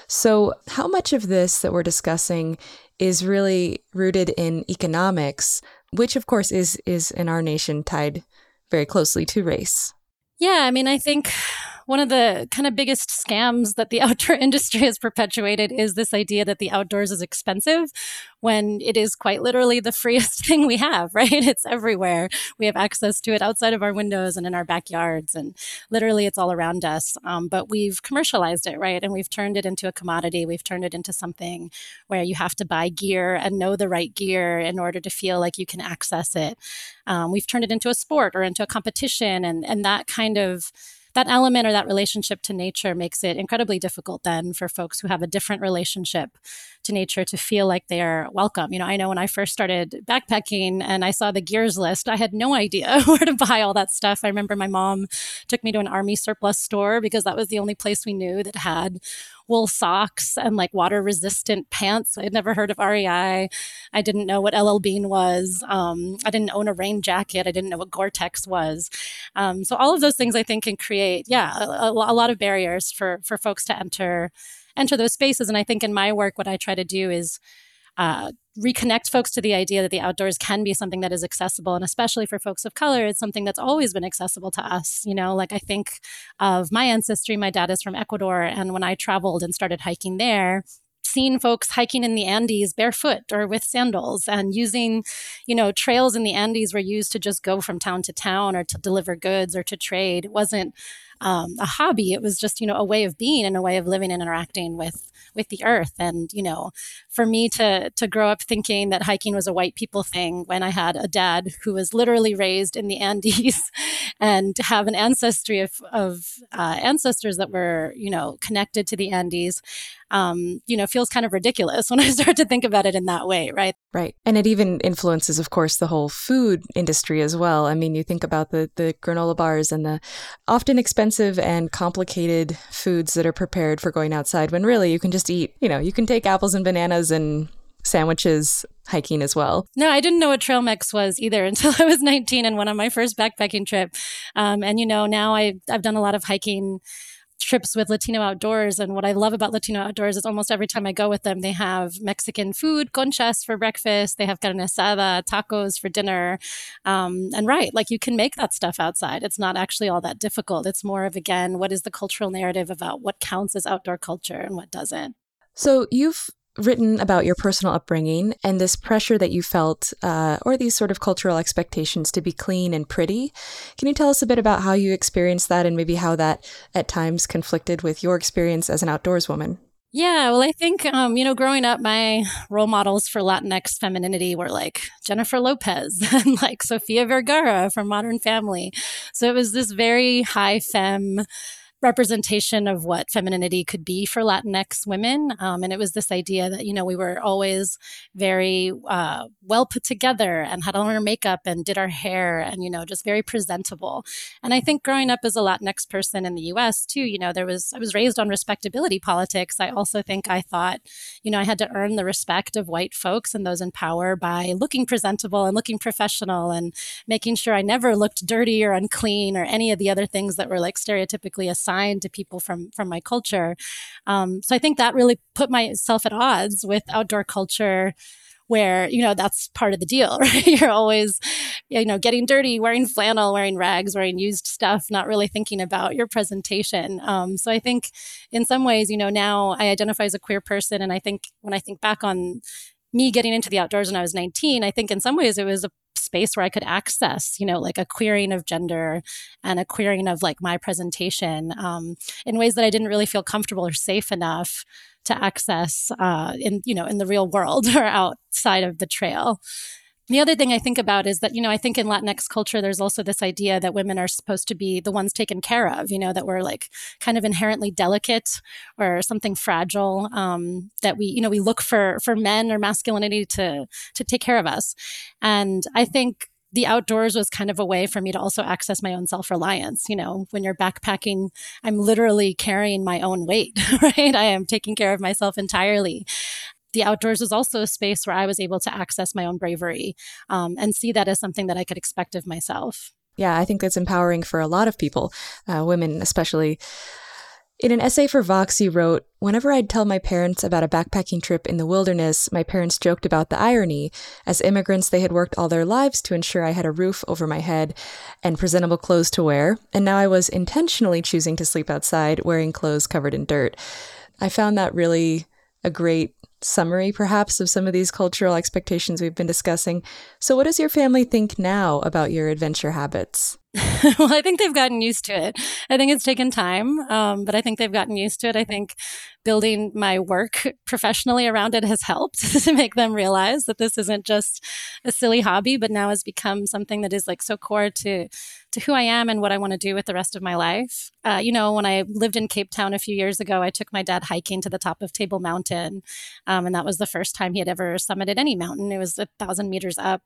So how much of this that we're discussing is really rooted in economics, which of course is is in our nation tied very closely to race? Yeah, I mean, I think one of the kind of biggest scams that the outdoor industry has perpetuated is this idea that the outdoors is expensive when it is quite literally the freest thing we have, right? It's everywhere. We have access to it outside of our windows and in our backyards, and literally it's all around us. Um, but we've commercialized it, right? And we've turned it into a commodity. We've turned it into something where you have to buy gear and know the right gear in order to feel like you can access it. Um, we've turned it into a sport or into a competition, and and that kind of that element or that relationship to nature makes it incredibly difficult then for folks who have a different relationship to nature to feel like they're welcome. You know, I know when I first started backpacking and I saw the gears list, I had no idea where to buy all that stuff. I remember my mom took me to an Army surplus store because that was the only place we knew that had wool socks and like water resistant pants. I had never heard of R E I. I didn't know what L L Bean was. Um, I didn't own a rain jacket. I didn't know what Gore-Tex was. Um, so all of those things I think can create, yeah, a, a lot of barriers for for folks to enter enter those spaces. And I think in my work, what I try to do is uh, reconnect folks to the idea that the outdoors can be something that is accessible. And especially for folks of color, it's something that's always been accessible to us. You know, like I think of my ancestry, my dad is from Ecuador. And when I traveled and started hiking there, seeing folks hiking in the Andes barefoot or with sandals and using, you know, trails in the Andes were used to just go from town to town or to deliver goods or to trade. It wasn't um, a hobby. It was just, you know, a way of being and a way of living and interacting with with the earth. And, you know, for me to to grow up thinking that hiking was a white people thing when I had a dad who was literally raised in the Andes and have an ancestry of, of uh, ancestors that were, you know, connected to the Andes, um, you know, feels kind of ridiculous when I start to think about it in that way, right? Right. And it even influences, of course, the whole food industry as well. I mean, you think about the, the granola bars and the often expensive and complicated foods that are prepared for going outside when really you can just eat, you know, you can take apples and bananas and sandwiches hiking as well. No, I didn't know what trail mix was either until I was nineteen and went on my first backpacking trip. Um, and, you know, now I, I've done a lot of hiking trips with Latino Outdoors. And what I love about Latino Outdoors is almost every time I go with them, they have Mexican food, conchas for breakfast. They have carne asada, tacos for dinner. Um, and right, like you can make that stuff outside. It's not actually all that difficult. It's more of, again, what is the cultural narrative about what counts as outdoor culture and what doesn't? So you've written about your personal upbringing and this pressure that you felt, uh, or these sort of cultural expectations to be clean and pretty. Can you tell us a bit about how you experienced that and maybe how that at times conflicted with your experience as an outdoors woman? Yeah, well, I think, um, you know, growing up, my role models for Latinx femininity were like Jennifer Lopez and like Sofia Vergara from Modern Family. So it was this very high femme representation of what femininity could be for Latinx women. Um, and it was this idea that, you know, we were always very uh, well put together and had on our makeup and did our hair and, you know, just very presentable. And I think growing up as a Latinx person in the U S too, you know, there was, I was raised on respectability politics. I also think I thought, you know, I had to earn the respect of white folks and those in power by looking presentable and looking professional and making sure I never looked dirty or unclean or any of the other things that were like stereotypically assigned to people from from my culture. Um, so I think that really put myself at odds with outdoor culture where, you know, that's part of the deal, right? You're always, you know, getting dirty, wearing flannel, wearing rags, wearing used stuff, not really thinking about your presentation. Um, so I think in some ways, you know, now I identify as a queer person. And I think when I think back on me getting into the outdoors when I was nineteen, I think in some ways it was a space where I could access, you know, like a queering of gender and a queering of like my presentation um, in ways that I didn't really feel comfortable or safe enough to access uh, in, you know, in the real world or outside of the trail. The other thing I think about is that, you know, I think in Latinx culture, there's also this idea that women are supposed to be the ones taken care of, you know, that we're like kind of inherently delicate or something fragile, um, that we, you know, we look for for men or masculinity to to take care of us. And I think the outdoors was kind of a way for me to also access my own self-reliance. You know, when you're backpacking, I'm literally carrying my own weight, right? I am taking care of myself entirely. The outdoors was also a space where I was able to access my own bravery um, and see that as something that I could expect of myself. Yeah, I think that's empowering for a lot of people, uh, women especially. In an essay for Vox, you wrote, "Whenever I'd tell my parents about a backpacking trip in the wilderness, my parents joked about the irony. As immigrants, they had worked all their lives to ensure I had a roof over my head and presentable clothes to wear, and now I was intentionally choosing to sleep outside, wearing clothes covered in dirt." I found that really a great summary, perhaps, of some of these cultural expectations we've been discussing. So what does your family think now about your adventure habits? Well, I think they've gotten used to it. I think it's taken time, um, but I think they've gotten used to it. I think building my work professionally around it has helped to make them realize that this isn't just a silly hobby, but now has become something that is like so core to to who I am and what I want to do with the rest of my life. Uh, you know, when I lived in Cape Town a few years ago, I took my dad hiking to the top of Table Mountain, um, and that was the first time he had ever summited any mountain. It was a thousand meters up.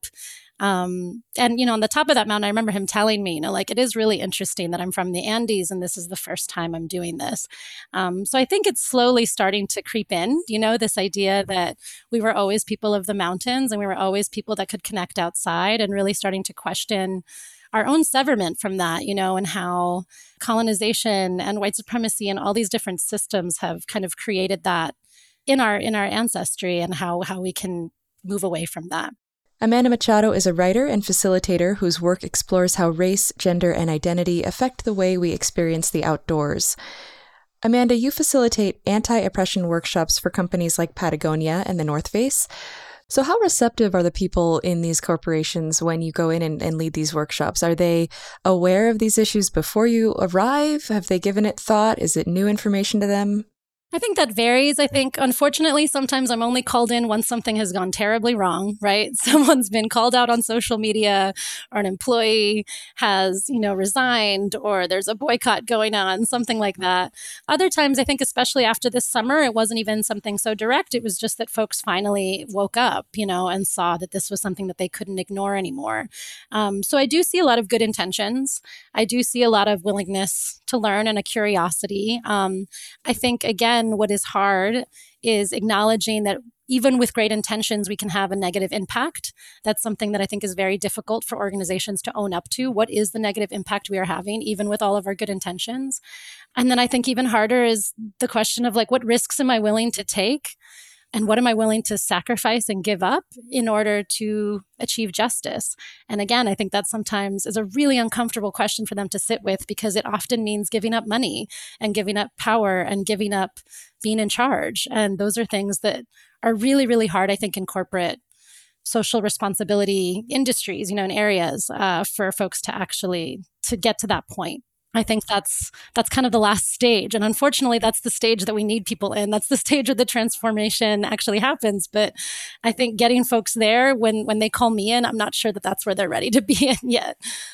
Um, and, you know, on the top of that mountain, I remember him telling me, you know, like, it is really interesting that I'm from the Andes and this is the first time I'm doing this. Um, so I think it's slowly starting to creep in, you know, this idea that we were always people of the mountains and we were always people that could connect outside, and really starting to question our own severment from that, you know, and how colonization and white supremacy and all these different systems have kind of created that in our in our ancestry, and how how we can move away from that. Amanda Machado is a writer and facilitator whose work explores how race, gender, and identity affect the way we experience the outdoors. Amanda, you facilitate anti-oppression workshops for companies like Patagonia and the North Face. So how receptive are the people in these corporations when you go in and, and lead these workshops? Are they aware of these issues before you arrive? Have they given it thought? Is it new information to them? I think that varies. I think, unfortunately, sometimes I'm only called in once something has gone terribly wrong, right? Someone's been called out on social media, or an employee has, you know, resigned, or there's a boycott going on, something like that. Other times, I think, especially after this summer, it wasn't even something so direct. It was just that folks finally woke up, you know, and saw that this was something that they couldn't ignore anymore. Um, so I do see a lot of good intentions. I do see a lot of willingness to learn and a curiosity. Um, I think, again, what is hard is acknowledging that even with great intentions, we can have a negative impact. That's something that I think is very difficult for organizations to own up to. What is the negative impact we are having, even with all of our good intentions? And then I think even harder is the question of, like, what risks am I willing to take? And what am I willing to sacrifice and give up in order to achieve justice? And again, I think that sometimes is a really uncomfortable question for them to sit with, because it often means giving up money and giving up power and giving up being in charge. And those are things that are really, really hard, I think, in corporate social responsibility industries, you know, in areas uh, for folks to actually to get to that point. I think that's that's kind of the last stage. And unfortunately, that's the stage that we need people in. That's the stage where the transformation actually happens. But I think getting folks there when, when they call me in, I'm not sure that that's where they're ready to be in yet.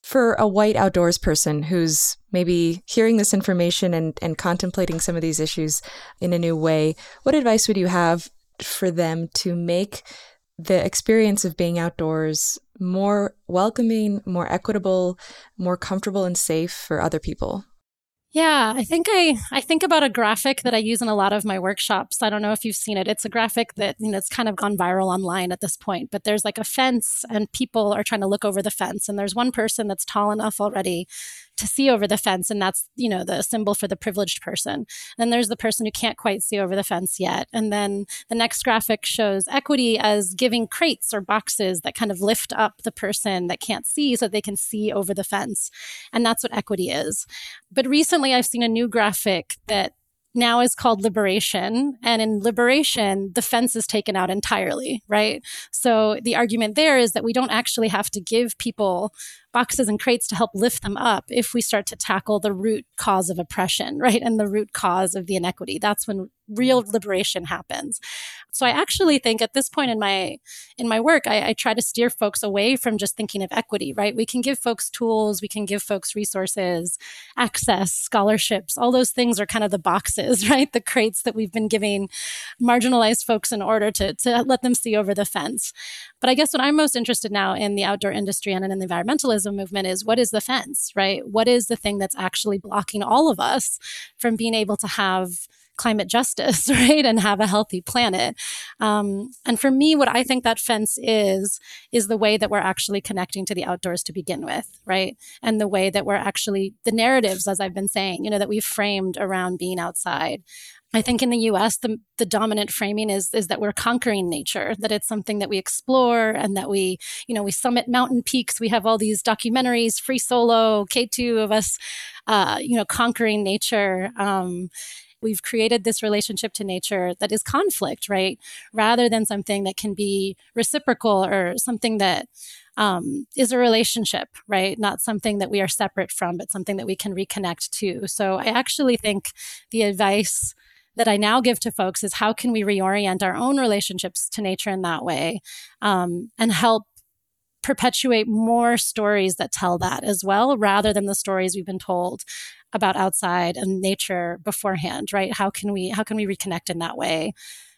For a white outdoors person who's maybe hearing this information and, and contemplating some of these issues in a new way, what advice would you have for them to make the experience of being outdoors more welcoming, more equitable, more comfortable and safe for other people? Yeah, I think I, I think about a graphic that I use in a lot of my workshops. I don't know if you've seen it. It's a graphic that, you know, it's kind of gone viral online at this point, but there's like a fence and people are trying to look over the fence. And there's one person that's tall enough already to see over the fence. And that's, you know, the symbol for the privileged person. And there's the person who can't quite see over the fence yet. And then the next graphic shows equity as giving crates or boxes that kind of lift up the person that can't see so they can see over the fence. And that's what equity is. But recently I've seen a new graphic that now is called liberation. And in liberation, the fence is taken out entirely, right? So the argument there is that we don't actually have to give people boxes and crates to help lift them up if we start to tackle the root cause of oppression, right? And the root cause of the inequity. That's when real liberation happens. So I actually think at this point in my in my work, I, I try to steer folks away from just thinking of equity, right? We can give folks tools, we can give folks resources, access, scholarships, all those things are kind of the boxes, right? The crates that we've been giving marginalized folks in order to, to let them see over the fence. But I guess what I'm most interested now in the outdoor industry and in the environmentalism movement is what is the fence, right? What is the thing that's actually blocking all of us from being able to have climate justice, right? And have a healthy planet. Um, and for me, what I think that fence is, is the way that we're actually connecting to the outdoors to begin with, right? And the way that we're actually, the narratives, as I've been saying, you know, that we've framed around being outside. I think in the U S, the, the dominant framing is, is that we're conquering nature, that it's something that we explore and that we, you know, we summit mountain peaks. We have all these documentaries, Free Solo, K two of us, uh, you know, conquering nature. Um, We've created this relationship to nature that is conflict, right? Rather than something that can be reciprocal or something that um, is a relationship, right? Not something that we are separate from, but something that we can reconnect to. So I actually think the advice that I now give to folks is how can we reorient our own relationships to nature in that way um, and help perpetuate more stories that tell that as well, rather than the stories we've been told about outside and nature beforehand, right? How can we how can we reconnect in that way?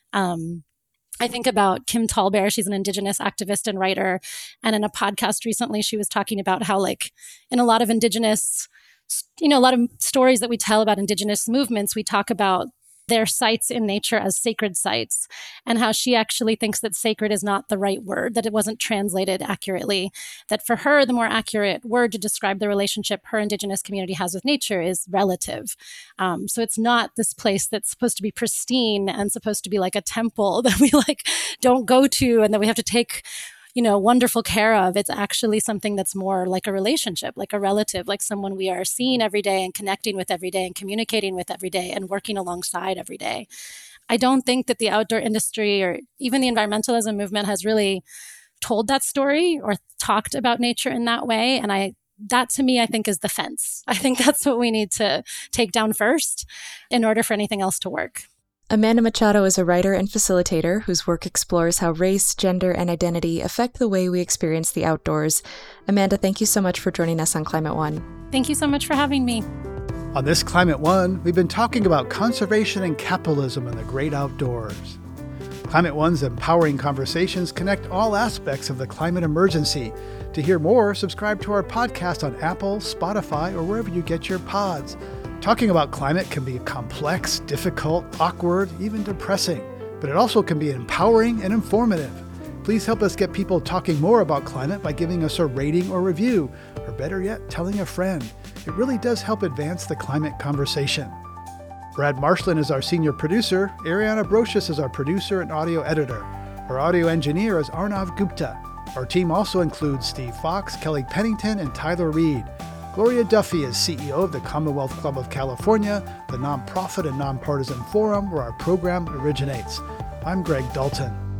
Um, I think about Kim Tallbear. She's an Indigenous activist and writer. And in a podcast recently, she was talking about how, like, in a lot of Indigenous, you know, a lot of stories that we tell about Indigenous movements, we talk about their sites in nature as sacred sites, and how she actually thinks that sacred is not the right word, that it wasn't translated accurately, that for her, the more accurate word to describe the relationship her Indigenous community has with nature is relative. Um, so it's not this place that's supposed to be pristine and supposed to be like a temple that we like don't go to and that we have to take, you know, wonderful care of. It's actually something that's more like a relationship, like a relative, like someone we are seeing every day and connecting with every day and communicating with every day and working alongside every day. I don't think that the outdoor industry or even the environmentalism movement has really told that story or talked about nature in that way. And I, that to me, I think is the fence. I think that's what we need to take down first in order for anything else to work. Amanda Machado is a writer and facilitator whose work explores how race, gender, and identity affect the way we experience the outdoors. Amanda, thank you so much for joining us on Climate One. Thank you so much for having me. On this Climate One, we've been talking about conservation and capitalism in the great outdoors. Climate One's empowering conversations connect all aspects of the climate emergency. To hear more, subscribe to our podcast on Apple, Spotify, or wherever you get your pods. Talking about climate can be complex, difficult, awkward, even depressing, but it also can be empowering and informative. Please help us get people talking more about climate by giving us a rating or review, or better yet, telling a friend. It really does help advance the climate conversation. Brad Marshland is our senior producer. Ariana Brocious is our producer and audio editor. Our audio engineer is Arnav Gupta. Our team also includes Steve Fox, Kelly Pennington, and Tyler Reed. Gloria Duffy is C E O of the Commonwealth Club of California, the nonprofit and nonpartisan forum where our program originates. I'm Greg Dalton.